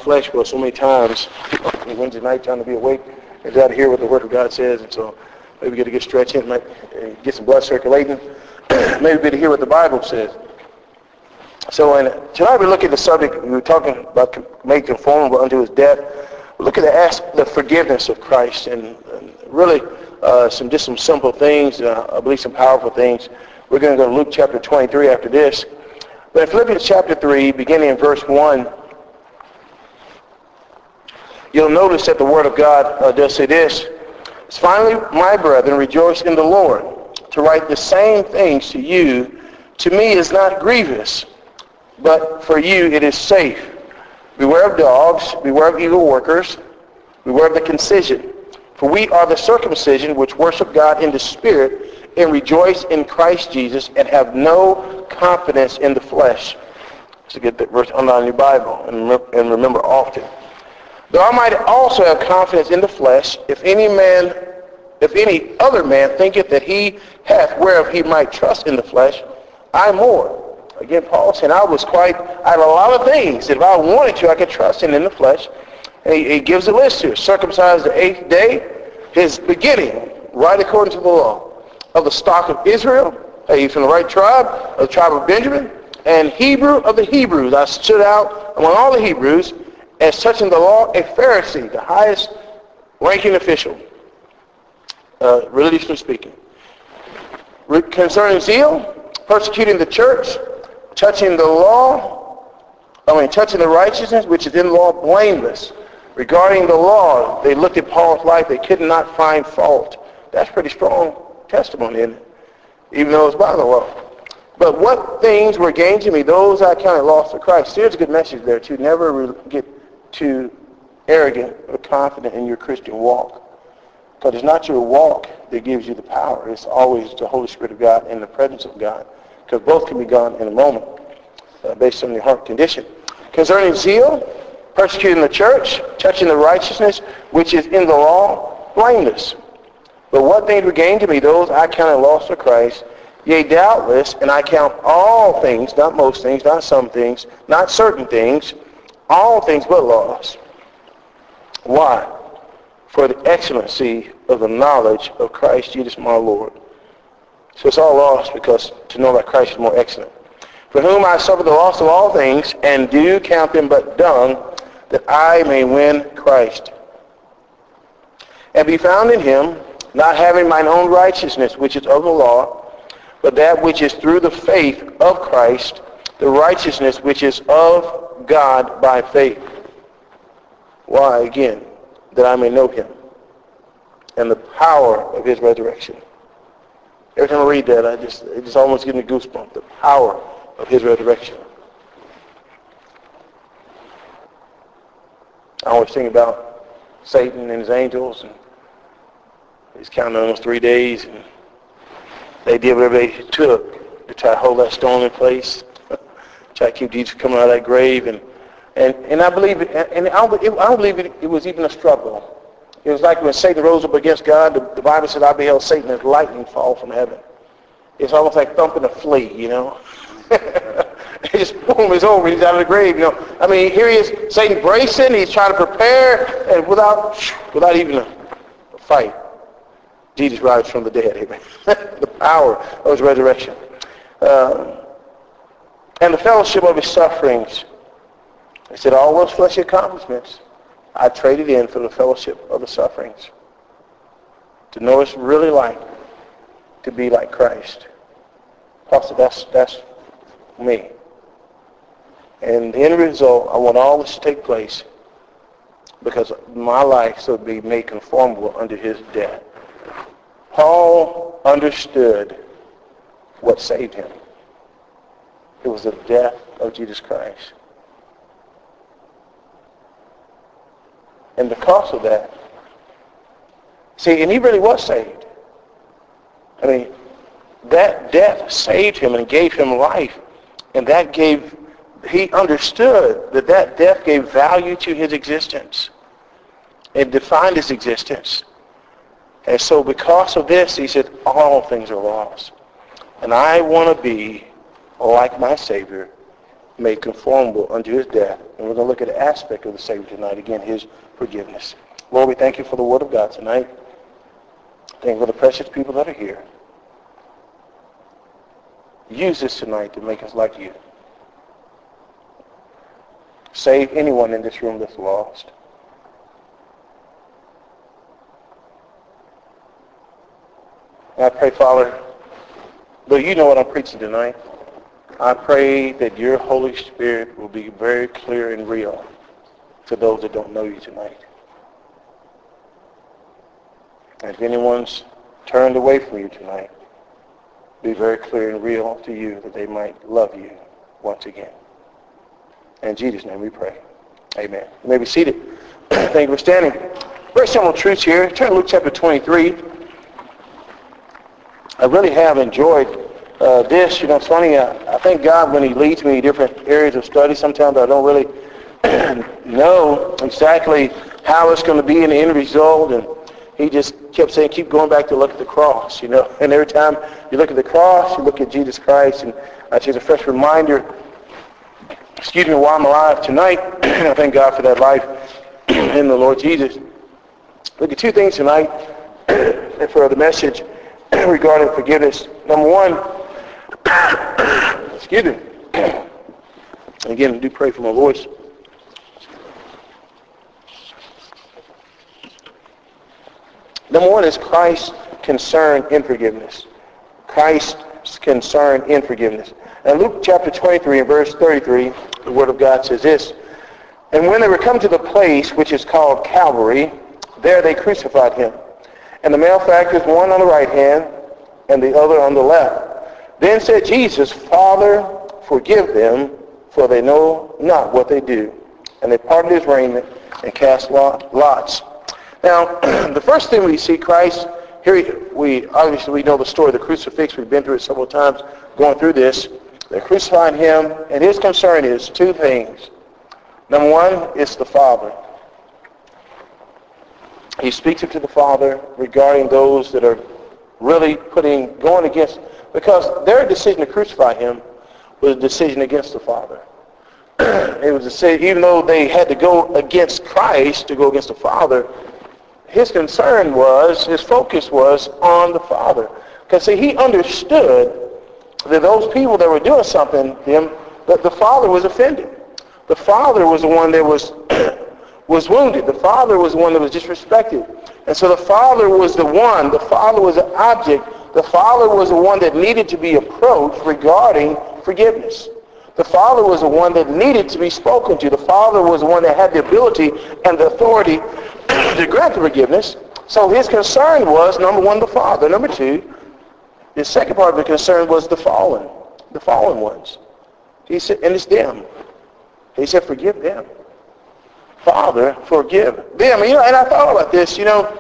flesh for so many times. Wednesday night trying to be awake and try to hear what the Word of God says. And so maybe we get to get stretching, get some blood circulating. Maybe we get to hear what the Bible says. So tonight we look at the subject, we were talking about made conformable unto his death. We look at the forgiveness of Christ and really some simple things, I believe some powerful things. We're going to go to Luke chapter 23 after this. But in Philippians chapter 3, beginning in verse 1, you'll notice that the Word of God does say this. Finally, my brethren, rejoice in the Lord. To write the same things to you, to me is not grievous, but for you it is safe. Beware of dogs, beware of evil workers, beware of the concision. For we are the circumcision which worship God in the Spirit and rejoice in Christ Jesus and have no confidence in the flesh. So get that verse on your Bible and remember often. Though I might also have confidence in the flesh, if any other man thinketh that he hath whereof he might trust in the flesh, I more. Again, Paul saying I had a lot of things that if I wanted to, I could trust in the flesh. And he gives a list here. Circumcised the 8th day, his beginning, right according to the law, of the stock of Israel. He's from the right tribe, of the tribe of Benjamin, and Hebrew of the Hebrews. I stood out among all the Hebrews as touching the law, a Pharisee, the highest ranking official, religiously speaking. Concerning zeal, persecuting the church, touching the righteousness which is in law, blameless. Regarding the law, they looked at Paul's life, they could not find fault. That's pretty strong testimony, isn't it? Even though it's by the law. But what things were gained to me, those I counted lost for Christ. There's a good message there too. Never get too arrogant or confident in your Christian walk. Because it's not your walk that gives you the power. It's always the Holy Spirit of God and the presence of God. Because both can be gone in a moment based on your heart condition. Concerning zeal, persecuting the church, touching the righteousness which is in the law, blameless. But what things were gained to me, those I counted lost for Christ. Yea, doubtless, and I count all things, not most things, not some things, not certain things, all things but loss. Why? For the excellency of the knowledge of Christ Jesus my Lord. So it's all lost because to know that Christ is more excellent. For whom I suffer the loss of all things, and do count them but dung, that I may win Christ. And be found in him, not having mine own righteousness, which is of the law, but that which is through the faith of Christ, the righteousness which is of God by faith. Why? Again, that I may know him, and the power of his resurrection. Every time I read that, it just almost gives me goosebumps. The power of his resurrection. I always think about Satan and his angels, and he's counting on those 3 days, and they did whatever they took to try to hold that stone in place, try to keep Jesus coming out of that grave, and I believe I don't believe it was even a struggle. It was like when Satan rose up against God, the Bible said, I beheld Satan as lightning fall from heaven. It's almost like thumping a flea, you know. It just, boom, it's over. He's out of the grave, you know. I mean, here he is, Satan bracing, he's trying to prepare, and without even a fight, Jesus rises from the dead, amen. The power of his resurrection. And the fellowship of his sufferings. He said, all those fleshly accomplishments, I traded in for the fellowship of the sufferings. To know what it's really like to be like Christ. Paul said, that's me. And the end result, I want all this to take place because my life should be made conformable unto his death. Paul understood what saved him. It was the death of Jesus Christ. And because of that, see, and he really was saved. I mean, that death saved him and gave him life. And he understood that death gave value to his existence. It defined his existence. And so because of this, he said, all things are lost. And I want to be like my Savior made conformable unto his death. And we're going to look at an aspect of the Savior tonight. Again, his forgiveness. Lord, we thank you for the Word of God tonight. Thank you for the precious people that are here. Use this tonight to make us like you. Save anyone in this room that's lost. And I pray, Father, though you know what I'm preaching tonight, I pray that your Holy Spirit will be very clear and real to those that don't know you tonight. And if anyone's turned away from you tonight, be very clear and real to you that they might love you once again. In Jesus' name we pray. Amen. You may be seated. Thank you for standing. Very simple truths here. Turn to Luke chapter 23. I really have enjoyed this. You know, it's funny. I thank God when he leads me in different areas of study. Sometimes I don't really know exactly how it's going to be in the end result. And he just kept saying, keep going back to look at the cross, you know. And every time you look at the cross, you look at Jesus Christ. And it's just a fresh reminder, why I'm alive tonight. I thank God for that life in the Lord Jesus. Look at two things tonight for the message regarding forgiveness. Number one, again, do pray for my voice. Number one is Christ's concern in forgiveness. Christ's concern in forgiveness. And Luke chapter 23 and verse 33, the Word of God says this, "And when they were come to the place which is called Calvary, there they crucified him, and the malefactors, one on the right hand and the other on the left. Then said Jesus, Father, forgive them, for they know not what they do. And they parted his raiment and cast lots." Now, the first thing we see Christ, here we know the story of the crucifix. We've been through it several times going through this. They crucified him, and his concern is two things. Number one is the Father. He speaks to the Father regarding those that are really going against, because their decision to crucify him was a decision against the Father. It was a decision, even though they had to go against Christ to go against the Father, his concern was, his focus was on the Father. Because see, he understood that those people that were doing something to him, that the Father was offended. The Father was the one that was wounded. The Father was the one that was disrespected. And so the Father was the Father was the object, the Father was the one that needed to be approached regarding forgiveness. The Father was the one that needed to be spoken to. The Father was the one that had the ability and the authority to grant the forgiveness. So his concern was, number one, the Father. Number two, the second part of the concern was the fallen ones. He said, and it's them. He said, forgive them. Father, forgive them. And I thought about this,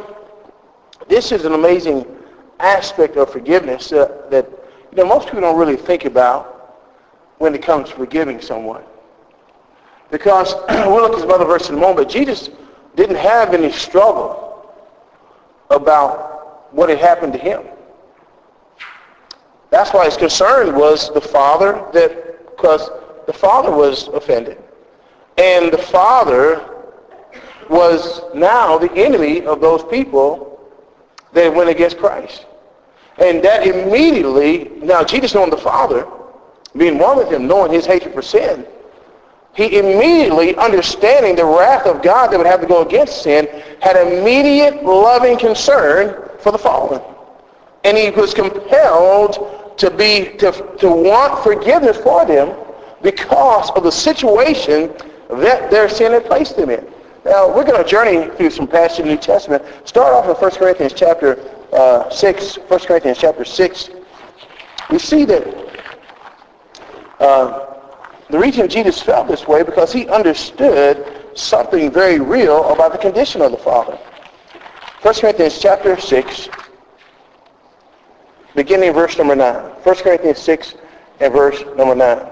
this is an amazing aspect of forgiveness that most people don't really think about when it comes to forgiving someone. Because, we'll look at some other verse in a moment, but Jesus didn't have any struggle about what had happened to him. That's why his concern was the Father, because the Father was offended. And the Father was now the enemy of those people that went against Christ. And that immediately, now Jesus knowing the Father, being one with him, knowing his hatred for sin, he immediately, understanding the wrath of God that would have to go against sin, had immediate loving concern for the fallen. And he was compelled to want forgiveness for them because of the situation that their sin had placed them in. Now, we're going to journey through some passages in the New Testament. Start off in 1 Corinthians chapter 6. 1 Corinthians chapter 6. We see that the reason Jesus felt this way because he understood something very real about the condition of the Father. 1 Corinthians chapter 6, beginning verse number 9. 1 Corinthians 6 and verse number 9.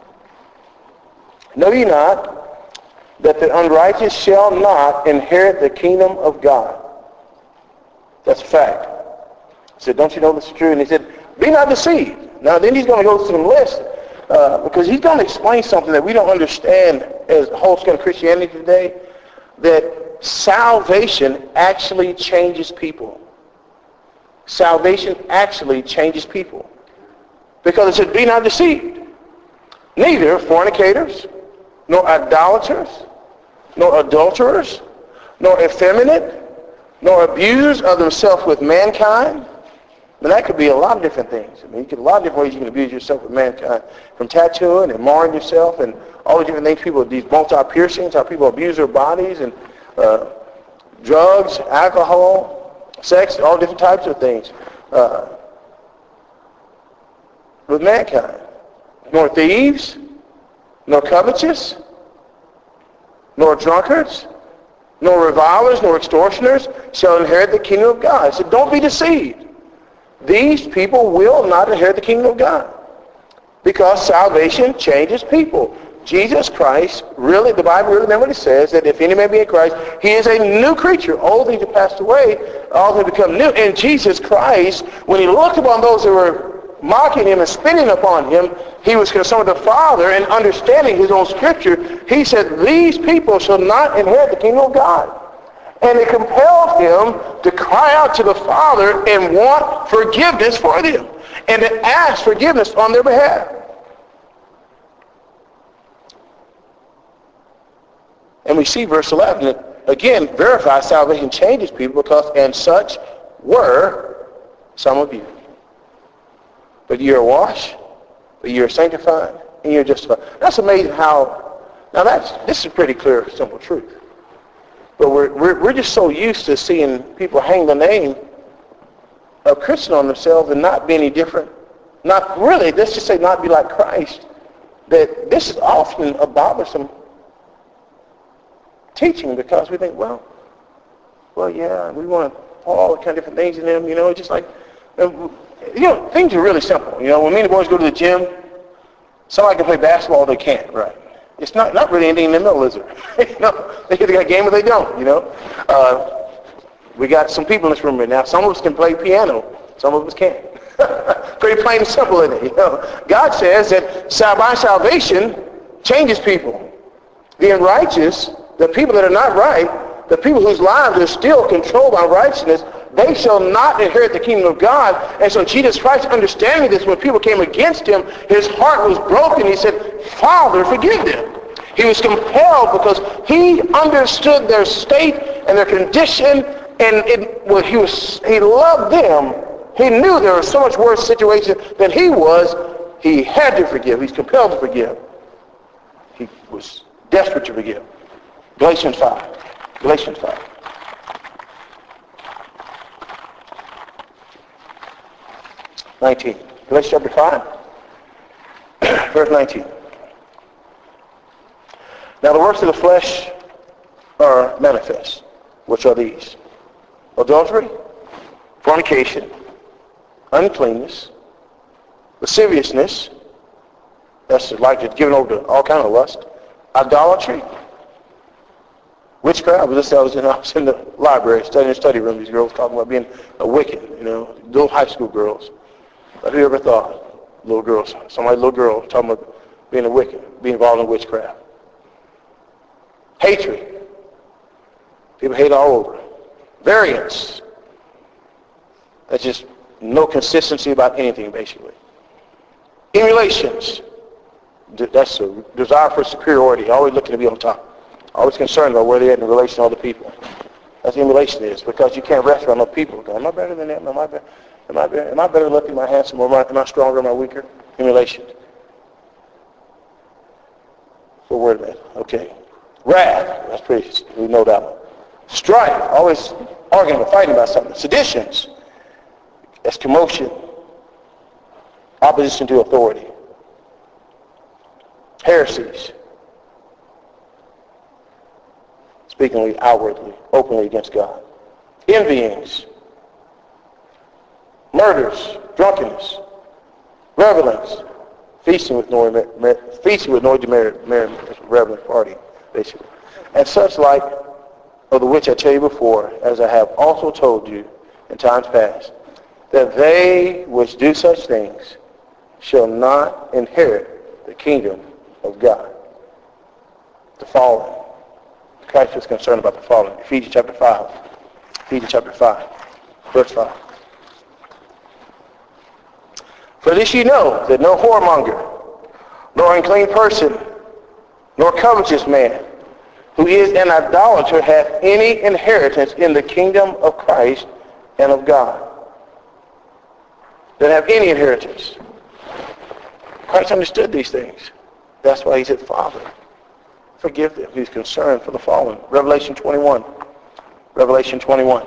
Know ye not that the unrighteous shall not inherit the kingdom of God? That's a fact. He said, don't you know this is true? And he said, be not deceived. Now then he's going to go through some list because he's going to explain something that we don't understand as whole scale Christianity today, that salvation actually changes people. Salvation actually changes people. Because it says, be not deceived. Neither fornicators, nor idolaters, nor adulterers, nor effeminate, nor abusers of themselves with mankind. But that could be a lot of different things. I mean, a lot of different ways you can abuse yourself with mankind. From tattooing and marring yourself and all the different things people, these multi-piercings, how people abuse their bodies, and drugs, alcohol, sex, all different types of things with mankind. Nor thieves, nor covetous, nor drunkards, nor revilers, nor extortioners shall inherit the kingdom of God. So don't be deceived. These people will not inherit the kingdom of God, because salvation changes people. Jesus Christ, really, the Bible really what it says, that if any man be in Christ, he is a new creature. Old things have passed away, all things become new. And Jesus Christ, when he looked upon those who were mocking him and spitting upon him, he was concerned with the Father, and understanding his own scripture, he said, these people shall not inherit the kingdom of God. And it compelled him to cry out to the Father and want forgiveness for them, and to ask forgiveness on their behalf. And we see verse 11, that again verifies salvation changes people, because and such were some of you. But you are washed, but you are sanctified, and you're justified. That's amazing how, now this is a pretty clear, simple truth. But we're just so used to seeing people hang the name of Christian on themselves and not be any different. Not really, let's just say not be like Christ. That this is often a bothersome teaching, because we think, well, yeah, we want to pour all the kind of different things in them, just like, things are really simple. When me and the boys go to the gym, somebody can play basketball, they can't, right? It's not really anything in the middle, is there? They either got a game or they don't, We got some people in this room right now. Some of us can play piano. Some of us can't. Pretty plain and simple, isn't it? God says that by salvation changes people. The unrighteous, the people that are not right, the people whose lives are still controlled by righteousness, they shall not inherit the kingdom of God. And so Jesus Christ, understanding this, when people came against him, his heart was broken. He said, Father, forgive them. He was compelled because he understood their state and their condition, and he loved them. He knew there was so much worse situation than he was. He had to forgive. He's compelled to forgive. He was desperate to forgive. Galatians 5. 19. Galatians chapter 5, verse 19. Now the works of the flesh are manifest, which are these: adultery, fornication, uncleanness, lasciviousness, that's like it's given over to all kind of lust, idolatry, witchcraft. I was in the library studying in the study room. These girls talking about being a Wiccan, little high school girls. But who ever thought, little girl talking about being a Wiccan, being involved in witchcraft. Hatred. People hate all over. Variance. That's just no consistency about anything, basically. Emulations. That's a desire for superiority, always looking to be on top. Always concerned about where they're at in relation to other people. That's what emulation is, because you can't rest around other people. Am I better than them? Am I better looking? Am I handsome? Or am I stronger? Am I weaker? Emulation. What word is that? Okay. Wrath. That's pretty, we know that one. Strife. Always arguing or fighting about something. Seditions. That's commotion. Opposition to authority. Heresies. Speaking outwardly, openly against God. Envyings. Murders, drunkenness, revelings, feasting with noisy reveling party, basically. And such like, of the which I tell you before, as I have also told you in times past, that they which do such things shall not inherit the kingdom of God. The fallen. Christ was concerned about the fallen. Ephesians chapter 5. Ephesians chapter 5. Verse 5. For this ye know, that no whoremonger, nor unclean person, nor covetous man, who is an idolater, hath any inheritance in the kingdom of Christ and of God. Doesn't have any inheritance. Christ understood these things. That's why he said, Father, forgive them. He's concerned for the fallen. Revelation 21. Revelation 21.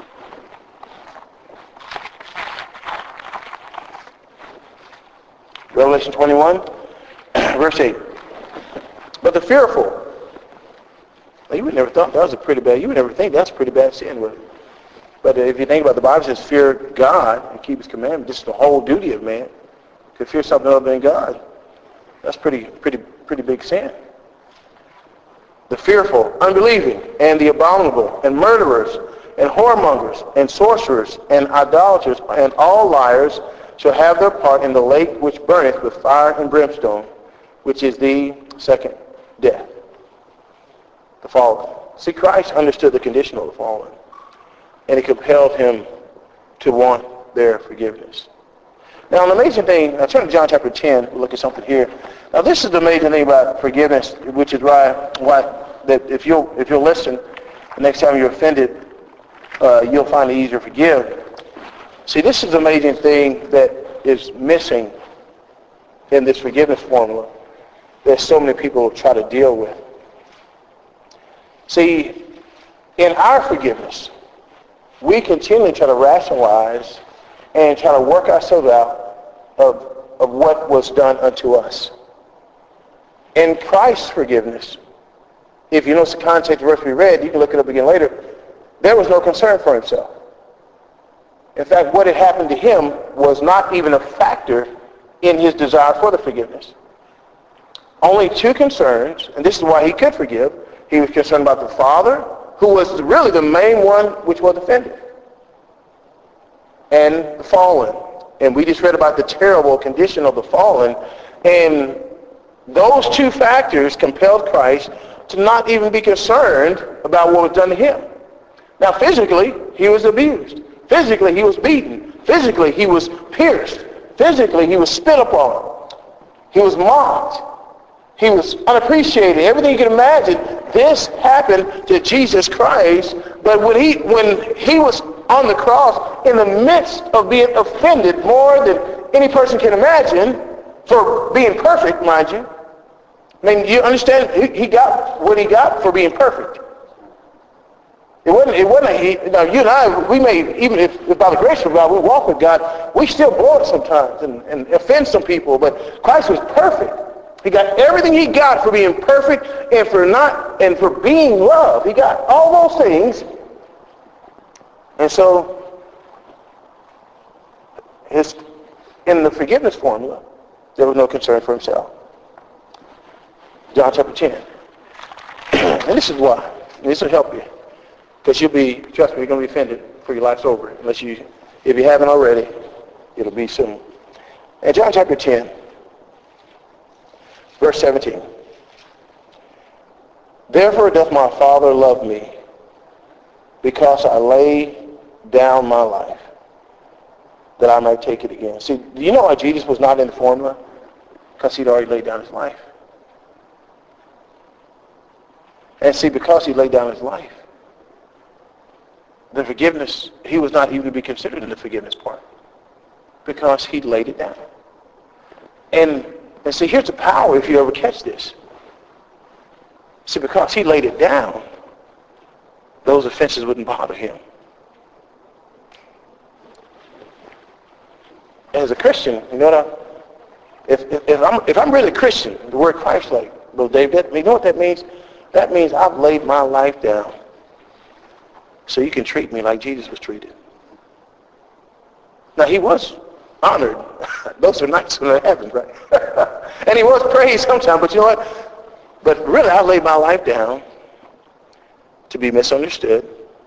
Revelation 21, verse 8. But the fearful. Well, you would never thought that was a pretty bad, you would never think that's a pretty bad sin, would it? But if you think about it, the Bible says fear God and keep his commandments. This is the whole duty of man. To fear something other than God. That's pretty big sin. The fearful, unbelieving, and the abominable, and murderers, and whoremongers, and sorcerers, and idolaters, and all liars shall have their part in the lake which burneth with fire and brimstone, which is the second death. The fallen. See, Christ understood the condition of the fallen, and it compelled him to want their forgiveness. Now, an amazing thing, now turn to John chapter 10, we'll look at something here. Now, this is the amazing thing about forgiveness, which is why that if you'll listen, the next time you're offended, you'll find it easier to forgive. See, this is the amazing thing that is missing in this forgiveness formula that so many people try to deal with. See, in our forgiveness, we continually try to rationalize and try to work ourselves out of what was done unto us. In Christ's forgiveness, if you notice the context of the verse we read, you can look it up again later, there was no concern for himself. In fact, what had happened to him was not even a factor in his desire for the forgiveness. Only two concerns, and this is why he could forgive. He was concerned about the Father, who was really the main one which was offended, and the fallen. And we just read about the terrible condition of the fallen, and those two factors compelled Christ to not even be concerned about what was done to him. Now, physically, he was abused. Physically, he was beaten. Physically, he was pierced. Physically, he was spit upon. He was mocked. He was unappreciated. Everything you can imagine, this happened to Jesus Christ. But when he was on the cross, in the midst of being offended more than any person can imagine, for being perfect, mind you. I mean, you understand, he got what he got for being perfect. It wasn't you and I, we may, even if by the grace of God, we walk with God, we still blow it sometimes and offend some people, but Christ was perfect. He got everything he got for being perfect and for being loved. He got all those things. And so, in the forgiveness formula, there was no concern for himself. John chapter 10. And this is why. And this will help you. Because trust me, you're going to be offended before your life's over. If you haven't already, it'll be soon. And John chapter 10, verse 17. Therefore doth my Father love me, because I lay down my life, that I might take it again. See, do you know why Jesus was not in the formula? Because he'd already laid down his life. And see, because he laid down his life, the forgiveness, he was not even to be considered in the forgiveness part, because he laid it down. And see, here's the power if you ever catch this. See, because he laid it down, those offenses wouldn't bother him. As a Christian, you know what? If I'm really a Christian, the word Christ-like, Brother David, you know what that means? That means I've laid my life down so you can treat me like Jesus was treated. Now, he was honored. Those are nights when that happens, right? And he was praised sometimes, but you know what? But really, I laid my life down to be misunderstood,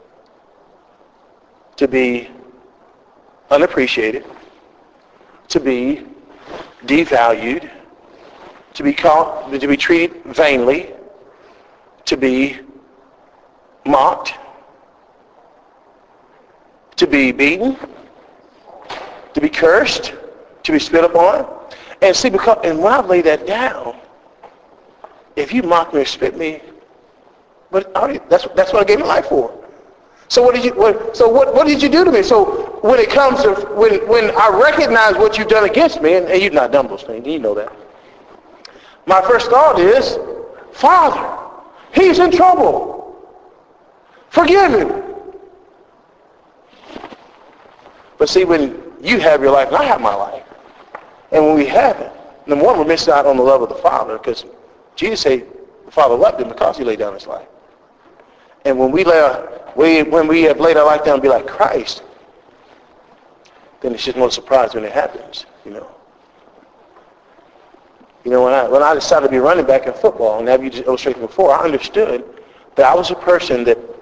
to be unappreciated, to be devalued, to be called, to be treated vainly, to be mocked, to be beaten, to be cursed, to be spit upon. And see, and when I lay that down, if you mock me or spit me, but that's what I gave my life for. So what did you do to me? So when it comes to when I recognize what you've done against me, and you've not done those things, you know that. My first thought is, Father, he's in trouble. Forgive him. But see, when you have your life and I have my life, and when we have it, number one, we're missing out on the love of the Father, because Jesus said the Father loved him because he laid down his life. And when we have laid our life down and be like Christ, then it's just no surprise when it happens, you know. You know, when I decided to be running back in football, and have you just illustrated before, I understood that I was a person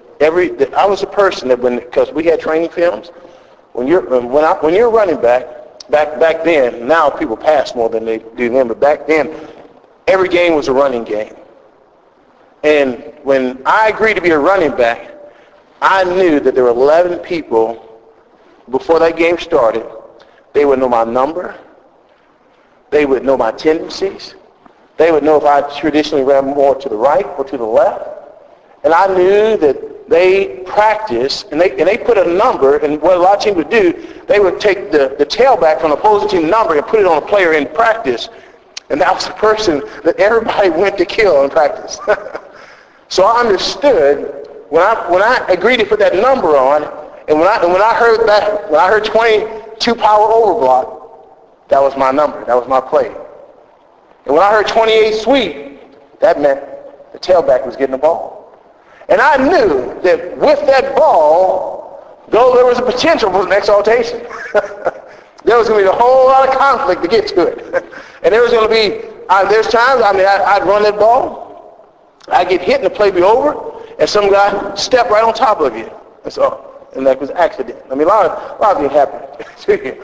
because we had training films. When you're running back then, now people pass more than they do then, but back then, every game was a running game. And when I agreed to be a running back, I knew that there were 11 people before that game started. They would know my number. They would know my tendencies. They would know if I traditionally ran more to the right or to the left. And I knew that they practiced, and they put a number, and what a lot of teams would do, they would take the tailback from the opposing team number and put it on a player in practice. And that was the person that everybody went to kill in practice. So I understood when I agreed to put that number on, and when I heard 22 power overblock, that was my number. That was my play. And when I heard 28 sweep, that meant the tailback was getting the ball. And I knew that with that ball, though there was a potential for an exaltation, there was going to be a whole lot of conflict to get to it. And there was going to be, there's times, I'd run that ball, I'd get hit and the play be over, and some guy step right on top of you. That's all. And that was an accident. I mean, a lot of things happen.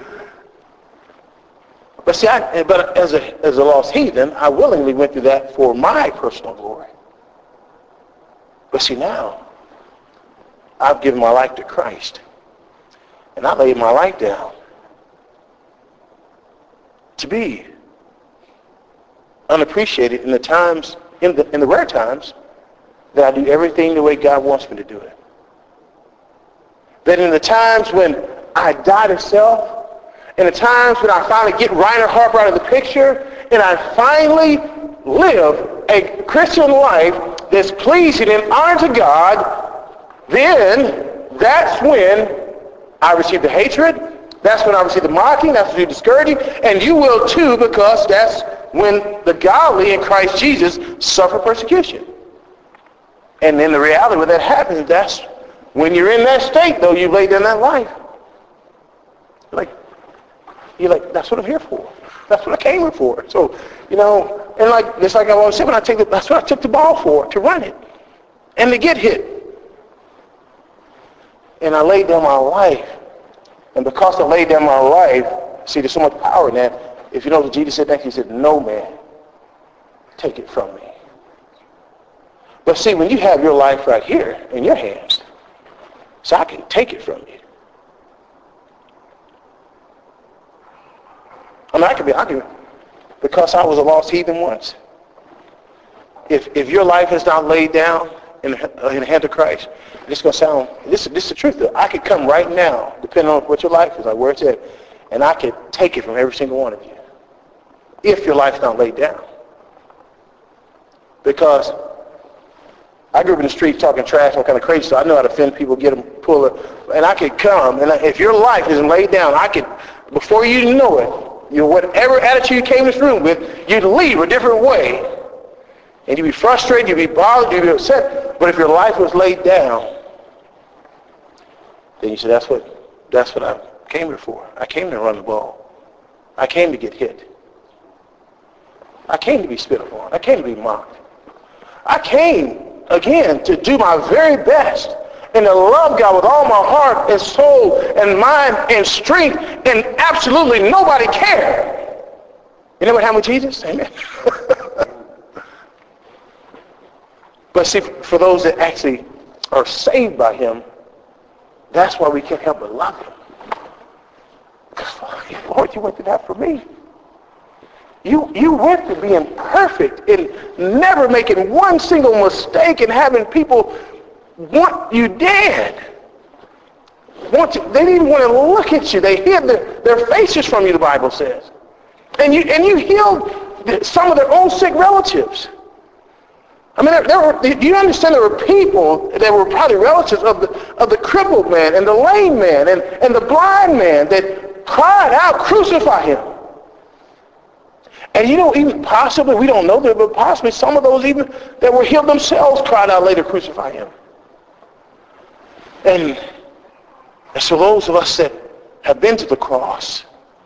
But see, but as a lost heathen, I willingly went through that for my personal glory. But see, now, I've given my life to Christ. And I laid my life down to be unappreciated in the rare times that I do everything the way God wants me to do it. That in the times when I die to self, in the times when I finally get Reiner Harper out of the picture, and I finally live a Christian life that's pleasing and honor to God, then that's when I receive the hatred, that's when I receive the mocking, that's when I receive the discouraging, and you will too, because that's when the godly in Christ Jesus suffer persecution. And then the reality when that happens, that's when you're in that state, though, you've laid down that life. You're like, that's what I'm here for. That's what I came here for. So, you know, and just like I was saying, that's what I took the ball for, to run it and to get hit. And I laid down my life. And because I laid down my life, see, there's so much power in that. If you know what Jesus said next, he said, no man, take it from me. But see, when you have your life right here in your hands, so I can take it from you. I mean, I can, because I was a lost heathen once. If your life is not laid down in the hand of Christ, it's going to sound, this is the truth, though. I could come right now, depending on what your life is, like where it's at, and I could take it from every single one of you, if your life's not laid down. Because I grew up in the streets talking trash, all kind of crazy, so I know how to offend people, get them, pull it, and I could come, and if your life isn't laid down, I could, before you know it, whatever attitude you came in this room with, you'd leave a different way. And you'd be frustrated, you'd be bothered, you'd be upset. But if your life was laid down, then you say, that's what I came here for. I came to run the ball. I came to get hit. I came to be spit upon. I came to be mocked. I came, again, to do my very best and to love God with all my heart and soul and mind and strength, and absolutely nobody cared. You know what happened with Jesus? Amen. But see, for those that actually are saved by him, that's why we can't help but love him. Because, Lord, you went through that for me. You went to being perfect and never making one single mistake and having people want you dead. They didn't even want to look at you. They hid their faces from you, the Bible says. And you healed some of their own sick relatives. I mean, do you understand there were people that were probably relatives of the crippled man and the lame man and the blind man that cried out, crucify him. And even possibly, we don't know that, but possibly some of those even that were healed themselves cried out later, crucify him. And so those of us that have been to the cross,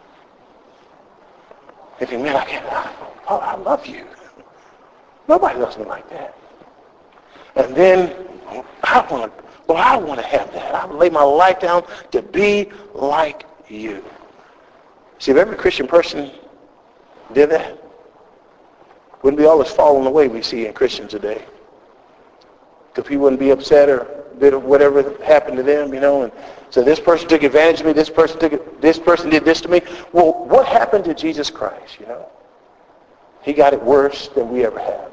they think, man, I love you. Nobody loves me like that. And then, I want to have that. I would lay my life down to be like you. See, if every Christian person did that, wouldn't be all this falling away we see in Christians today. Because people wouldn't be upset or whatever happened to them, and so this person took advantage of me, this person did this to me. Well, what happened to Jesus Christ, He got it worse than we ever have,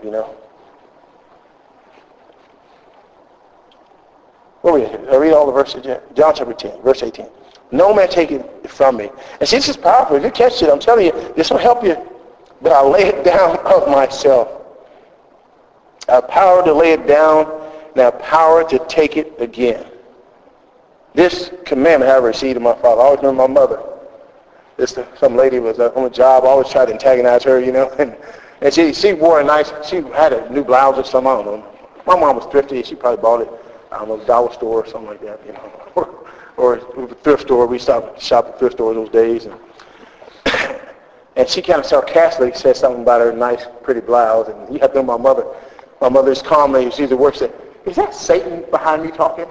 Where are we at here? I read all the verses. John chapter 10, verse 18. No man take it from me. And see, this is powerful. If you catch it, I'm telling you, this will help you. But I lay it down of myself. I have power to lay it down, and I have power to take it again. This commandment I received of my Father. I always remember my mother. Some lady was on a job. I always tried to antagonize her, And she wore she had a new blouse or something. I don't know. My mom was thrifty. She probably bought it, I don't know, dollar store or something like that, or a thrift store. We stopped to shop at thrift stores those days. And she kind of sarcastically said something about her nice, pretty blouse. And you have to know my mother's calm lady. She's at work, said, is that Satan behind me talking?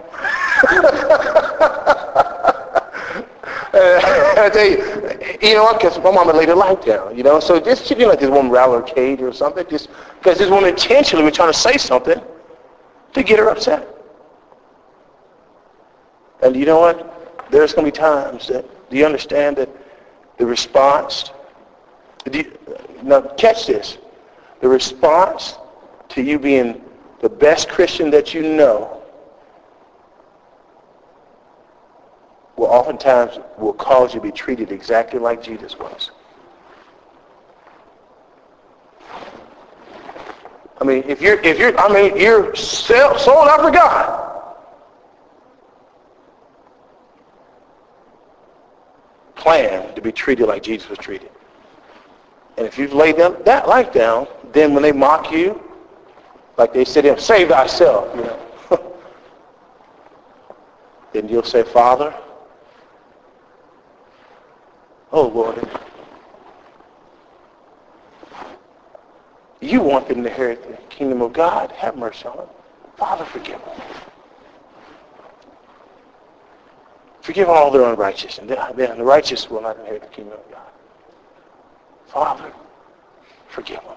I tell you, what? Because my mama laid her life down, So this should be like this woman rattled her cage or something, just because this woman intentionally was trying to say something to get her upset. And you know what? There's going to be times that, do you understand that the response, now catch this, the response to you being the best Christian that you know will oftentimes cause you to be treated exactly like Jesus was. I mean, if you're sold out for God. Plan to be treated like Jesus was treated. And if you've laid that life down, then when they mock you, like they said, save thyself, then you'll say, Father, oh Lord, you want them to inherit the kingdom of God. Have mercy on them. Father, forgive them. Forgive all their unrighteousness. Then the righteous will not inherit the kingdom of God. Father, forgive them.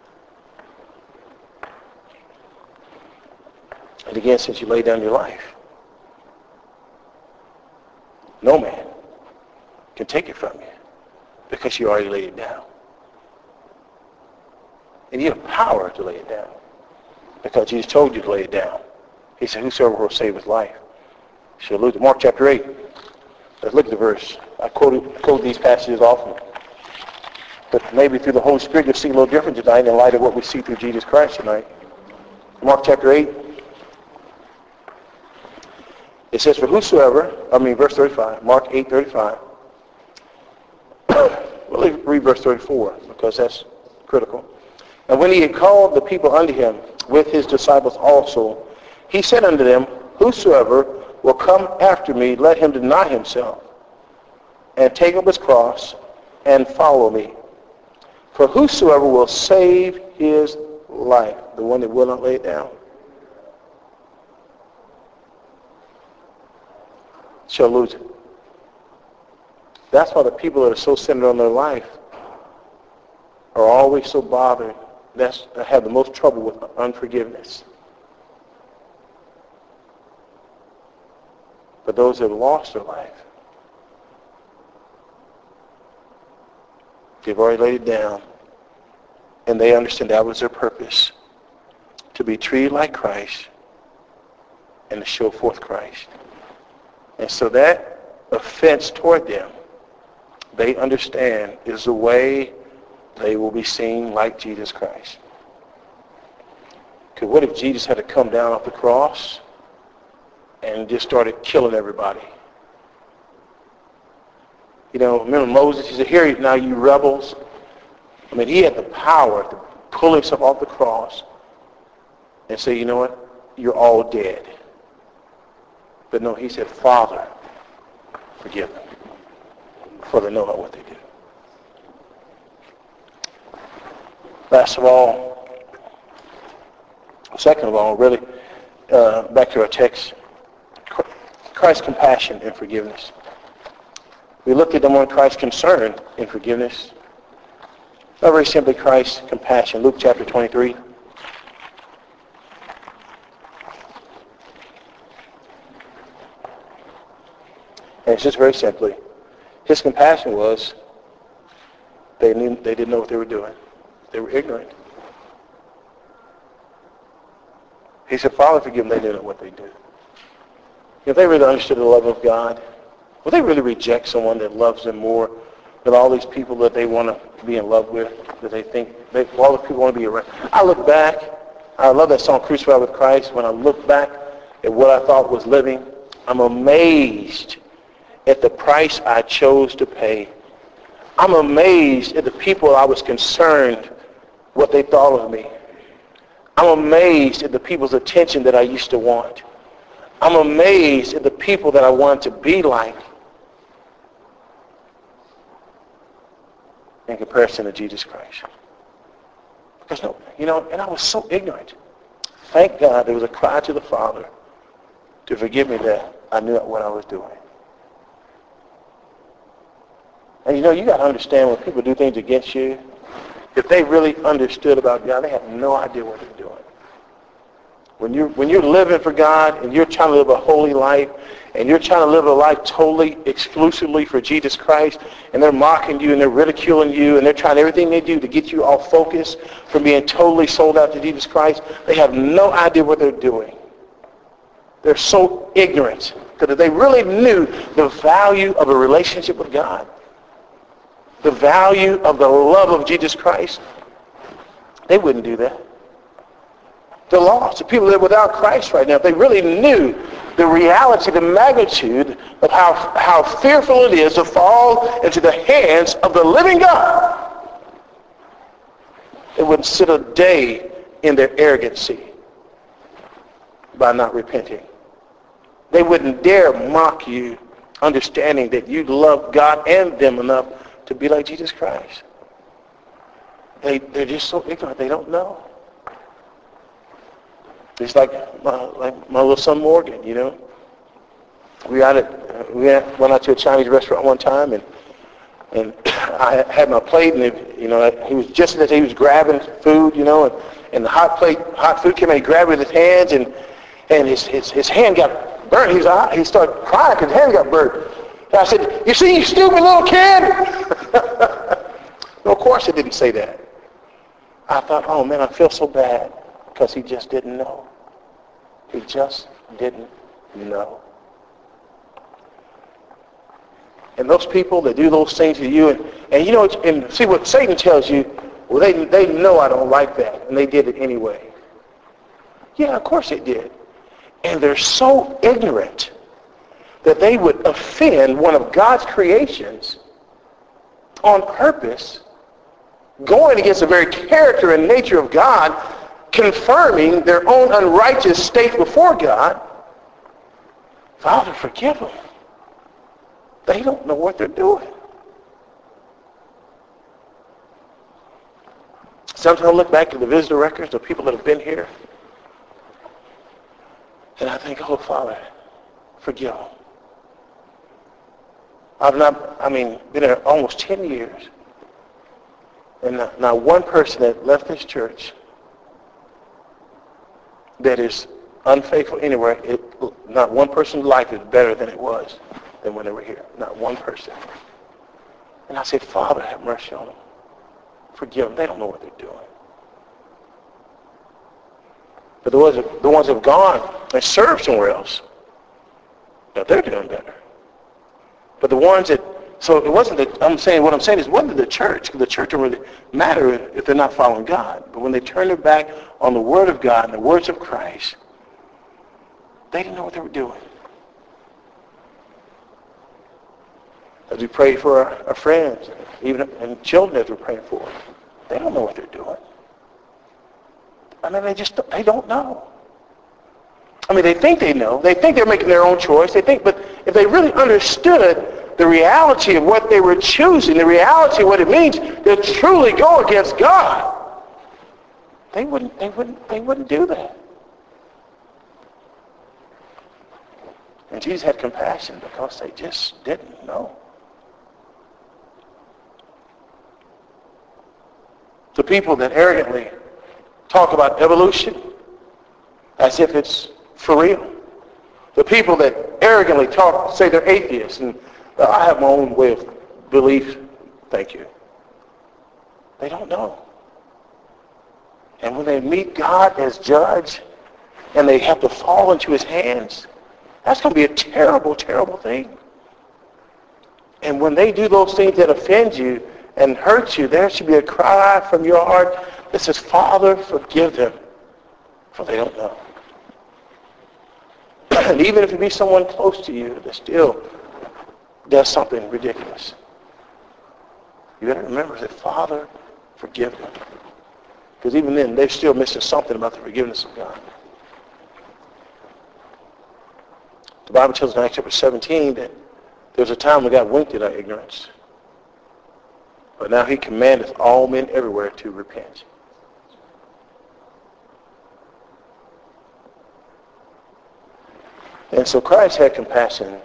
And again, since you lay down your life, no man can take it from you because you already laid it down. And you have power to lay it down because Jesus told you to lay it down. He said, whosoever will save his life shall lose it. Mark chapter 8. Let's look at the verse. I quote these passages often. But maybe through the Holy Spirit you'll see a little different tonight in light of what we see through Jesus Christ tonight. Mark chapter 8. It says, for verse 35, Mark 8:35. We'll read verse 34 because that's critical. And when he had called the people unto him with his disciples also, he said unto them, whosoever will come after me, let him deny himself and take up his cross and follow me. For whosoever will save his life, the one that will not lay it down, shall lose it. That's why the people that are so centered on their life are always so bothered. Have the most trouble with unforgiveness. But those that have lost their life, they've already laid it down, and they understand that was their purpose, to be treated like Christ and to show forth Christ. And so that offense toward them, they understand, is the way they will be seen like Jesus Christ. Because what if Jesus had to come down off the cross and just started killing everybody? You know, remember Moses, he said, here now you rebels. I mean, he had the power to pull himself off the cross and say, you know what, you're all dead. But no, he said, Father, forgive them, for they know not what they do. Last of all, second of all, really, back to our text, Christ's compassion and forgiveness. We looked at them on Christ's concern in forgiveness. Not very simply Christ's compassion. Luke chapter 23. And it's just very simply, his compassion was they didn't know what they were doing. They were ignorant. He said, Father, forgive them. They didn't know what they did. If they really understood the love of God, will they really reject someone that loves them more than all these people that they want to be in love with, that they think all the people want to be around? I look back. I love that song, Crucified with Christ. When I look back at what I thought was living, I'm amazed at the price I chose to pay. I'm amazed at the people I was concerned what they thought of me. I'm amazed at the people's attention that I used to want. I'm amazed at the people that I wanted to be like in comparison to Jesus Christ. Because no, you know, and I was so ignorant. Thank God there was a cry to the Father to forgive me that I knew what I was doing. And you know, you got to understand when people do things against you, if they really understood about God, they have no idea what they're doing. When you're living for God and you're trying to live a holy life and you're trying to live a life totally, exclusively for Jesus Christ, and they're mocking you and they're ridiculing you and they're trying everything they do to get you off focus from being totally sold out to Jesus Christ, they have no idea what they're doing. They're so ignorant because if they really knew the value of a relationship with God, the value of the love of Jesus Christ, they wouldn't do that. The lost, the people that are without Christ right now, if they really knew the reality, the magnitude of how fearful it is to fall into the hands of the living God, they wouldn't sit a day in their arrogancy by not repenting. They wouldn't dare mock you, understanding that you love God and them enough to be like Jesus Christ. They're just so ignorant, they don't know. It's like my little son Morgan, you know. We went out to a Chinese restaurant one time, and I had my plate, and you know, he was just as he was grabbing food, you know, and the hot food came in, he grabbed it with his hands, and his hand got burnt. He started crying because his hand got burnt. And I said, "You see, you stupid little kid." No, of course, it didn't say that. I thought, oh man, I feel so bad. Because he just didn't know. He just didn't know. And those people that do those things to you, and you know, and see what Satan tells you, well, they know I don't like that, and they did it anyway. Yeah, of course they did. And they're so ignorant that they would offend one of God's creations on purpose, going against the very character and nature of God, confirming their own unrighteous state before God. Father, forgive them. They don't know what they're doing. Sometimes I look back at the visitor records of people that have been here, and I think, oh, Father, forgive them. I've been here almost 10 years, and not one person that left this church that is unfaithful anywhere, not one person's life is better than it was than when they were here. Not one person. And I said, Father, have mercy on them. Forgive them. They don't know what they're doing. But the ones that have gone and served somewhere else, now they're doing better. But the ones that, so it wasn't that, what I'm saying is it wasn't the church, because the church don't really matter if they're not following God. But when they turn their back on the Word of God and the words of Christ, they didn't know what they were doing. As we pray for our friends, even and children as we're praying for them, they don't know what they're doing. I mean, they don't know. I mean, they think they know. They think they're making their own choice. But if they really understood the reality of what they were choosing, the reality of what it means to truly go against God, they wouldn't do that. And Jesus had compassion because they just didn't know. The people that arrogantly talk about evolution as if it's for real. The people that arrogantly say they're atheists and I have my own way of belief. Thank you. They don't know. And when they meet God as judge and they have to fall into his hands, that's going to be a terrible, terrible thing. And when they do those things that offend you and hurt you, there should be a cry from your heart that says, Father, forgive them, for they don't know. And even if it be someone close to you that still does something ridiculous, you got to remember that, Father, forgive them. Because even then, they're still missing something about the forgiveness of God. The Bible tells us in Acts chapter 17 that there was a time when God winked at our ignorance. But now he commandeth all men everywhere to repent. And so Christ had compassion.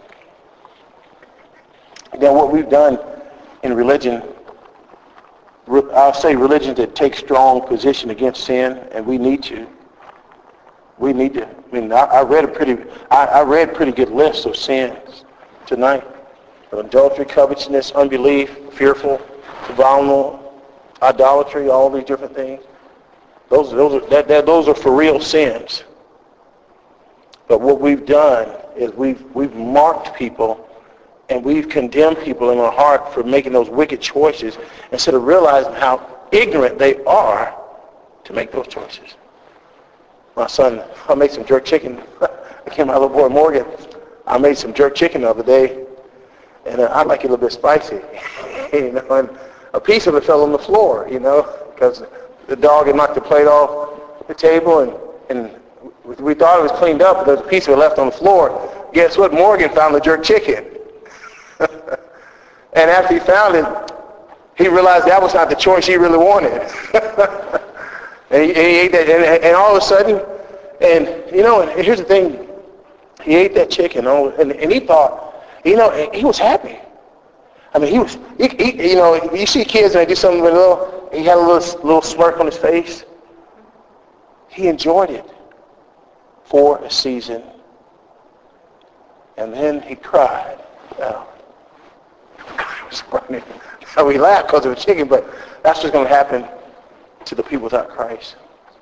Now what we've done in religion, I'll say religion that takes strong position against sin, and we need to. We need to. I mean, I read pretty good lists of sins tonight. Adultery, covetousness, unbelief, fearful, vulnerable, idolatry, all these different things. Those are for real sins. But what we've done is we've marked people and we've condemned people in our heart for making those wicked choices instead of realizing how ignorant they are to make those choices. My son, I made some jerk chicken. I came my little boy Morgan. I made some jerk chicken the other day, and I like it a little bit spicy. And a piece of it fell on the floor, because the dog had knocked the plate off the table, and we thought it was cleaned up, but there was a piece of it left on the floor. Guess what? Morgan found the jerk chicken. And after he found it, he realized that was not the choice he really wanted. And he ate that, and all of a sudden, and here's the thing, he ate that chicken, and he thought, he was happy. I mean, you see kids and they do something with he had a little smirk on his face. He enjoyed it for a season, and then he cried. Now, it was funny. So we laughed because of the chicken, but that's what's going to happen to the people without Christ.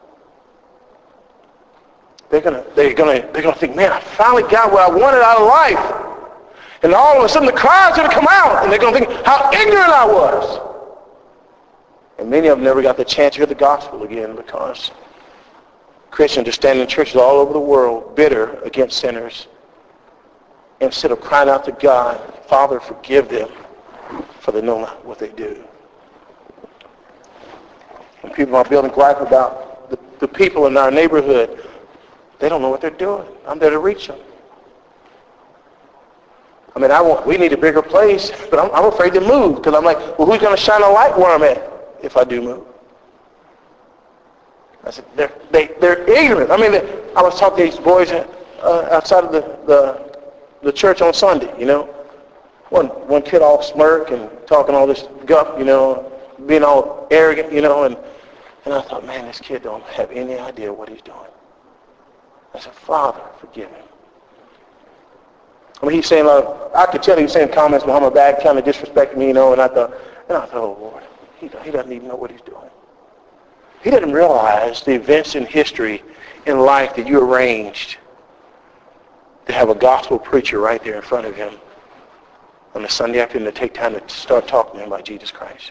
They're gonna think, man, I finally got what I wanted out of life. And all of a sudden the cry's gonna come out, and they're gonna think how ignorant I was. And many of them never got the chance to hear the gospel again because Christians are standing in churches all over the world, bitter against sinners, instead of crying out to God, Father, forgive them, for they know not what they do. When people are building gripe about the people in our neighborhood, they don't know what they're doing. I'm there to reach them. I mean, we need a bigger place, but I'm afraid to move because I'm like, well, who's going to shine a light where I'm at if I do move? I said, they're ignorant. I mean, I was talking to these boys outside of the church on Sunday, One kid all smirk and talking all this guff, being all arrogant, and I thought, man, this kid don't have any idea what he's doing. I said, Father, forgive him. I mean, he's saying, I could tell he was saying comments behind my back, trying to disrespect me, and I thought, oh, Lord, he doesn't even know what he's doing. He didn't realize the events in history, in life that you arranged to have a gospel preacher right there in front of him on a Sunday afternoon to take time to start talking to him about Jesus Christ.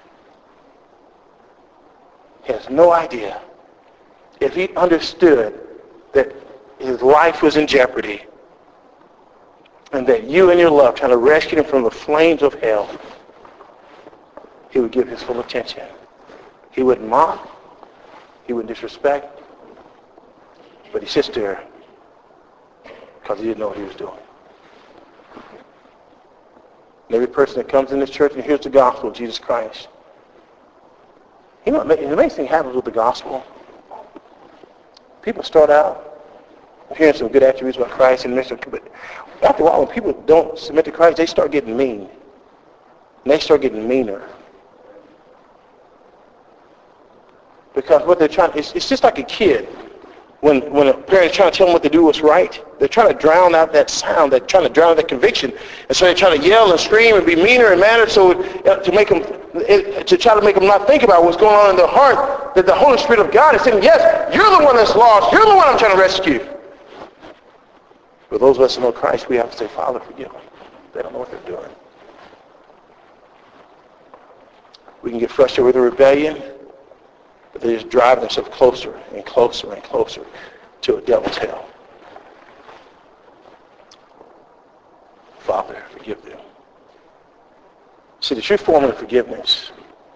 He has no idea. If he understood that his life was in jeopardy and that you and your love trying to rescue him from the flames of hell, he would give his full attention. He wouldn't mock. He wouldn't disrespect. But he sits there because he didn't know what he was doing. And every person that comes in this church and hears the gospel of Jesus Christ, you know, the amazing thing happens with the gospel. People start out hearing some good attributes about Christ, but after a while, when people don't submit to Christ, they start getting mean. And they start getting meaner. Because what they're trying, it's just like a kid. When a parent's trying to tell them what to do what's right, they're trying to drown out that sound. They're trying to drown out that conviction. And so they're trying to yell and scream and be meaner and madder so to make them, to try to make them not think about what's going on in their heart, that the Holy Spirit of God is saying, yes, you're the one that's lost. You're the one I'm trying to rescue. For those of us who know Christ, we have to say, Father, forgive them. They don't know what they're doing. We can get frustrated with the rebellion, but they just drive themselves closer and closer and closer to a devil's hell. Father, forgive them. See, the true form of forgiveness,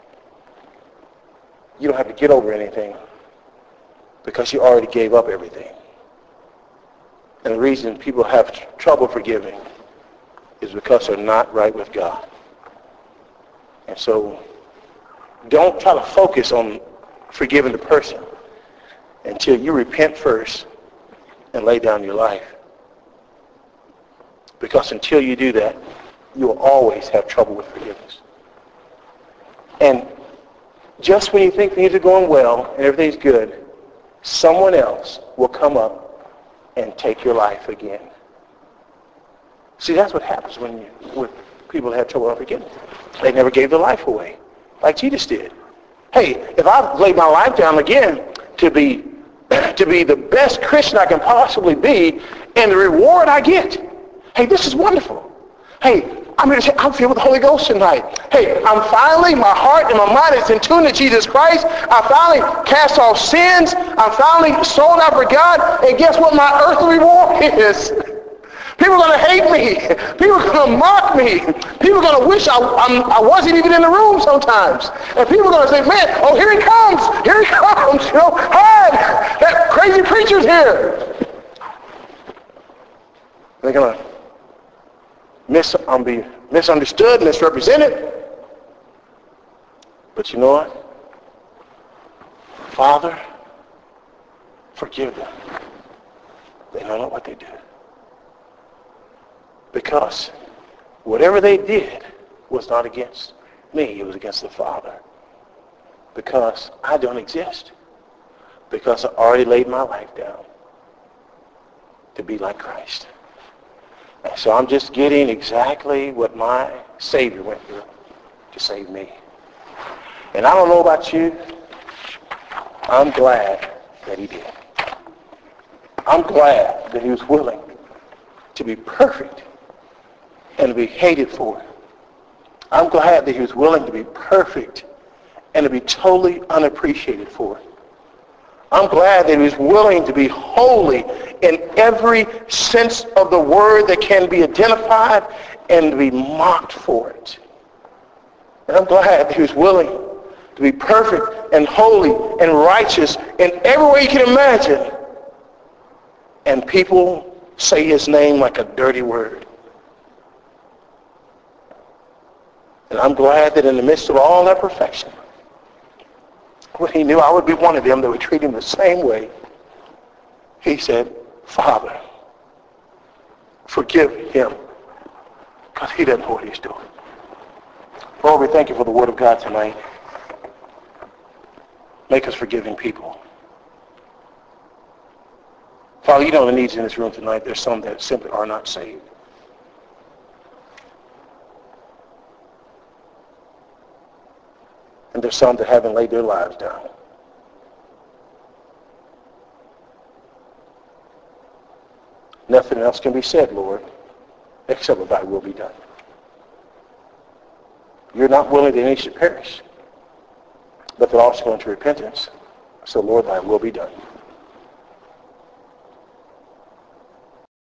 you don't have to get over anything because you already gave up everything. And the reason people have trouble forgiving is because they're not right with God. And so don't try to focus on forgiving the person until you repent first and lay down your life. Because until you do that, you will always have trouble with forgiveness. And just when you think things are going well and everything's good, someone else will come up and take your life again. See, that's what happens when people have trouble with forgiveness. They never gave their life away, like Jesus did. Hey, if I lay my life down again to be the best Christian I can possibly be, and the reward I get, hey, this is wonderful. Hey, I'm here to say, I'm filled with the Holy Ghost tonight. Hey, my heart and my mind is in tune to Jesus Christ. I finally cast off sins. I'm finally sold out for God. And guess what my earthly reward is? People are going to hate me. People are going to mock me. People are going to wish I wasn't even in the room sometimes. And people are going to say, man, oh, here he comes. Here he comes. You know, hide. That crazy preacher's here. They're going to be misunderstood, misrepresented. But you know what? Father, forgive them. They don't know what they do. Because whatever they did was not against me. It was against the Father. Because I don't exist. Because I already laid my life down to be like Christ. And so I'm just getting exactly what my Savior went through to save me. And I don't know about you. I'm glad that he did. I'm glad that he was willing to be perfect and to be hated for it. I'm glad that he was willing to be perfect and to be totally unappreciated for it. I'm glad that he was willing to be holy in every sense of the word that can be identified and to be mocked for it. And I'm glad that he was willing to be perfect and holy and righteous in every way you can imagine. And people say his name like a dirty word. And I'm glad that in the midst of all that perfection, when he knew I would be one of them that would treat him the same way, he said, Father, forgive him, because he doesn't know what he's doing. Lord, we thank you for the word of God tonight. Make us forgiving people. Father, you know the needs in this room tonight. There's some that simply are not saved. And there's some that haven't laid their lives down. Nothing else can be said, Lord, except that thy will be done. You're not willing that any should perish, but they're also going to repentance. So, Lord, thy will be done.